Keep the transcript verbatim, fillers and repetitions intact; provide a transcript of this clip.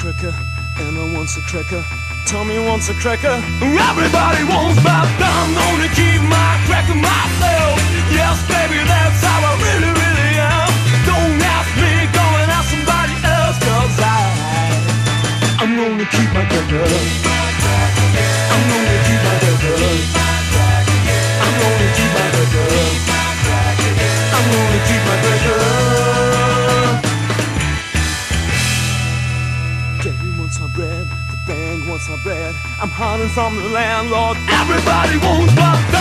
cracker, and I want a cracker. Tell me wants a cracker. Everybody wants my I'm gonna keep my cracker myself. Yes, baby, that's how I really, really am. Don't ask me, go and ask somebody else. Cause I, I'm gonna keep my cracker. I'm gonna keep my cracker. I'm gonna keep my cracker. I'm gonna keep my cracker. Gary wants my bread, the band wants my bread. I'm hiding from the landlord. Everybody wants my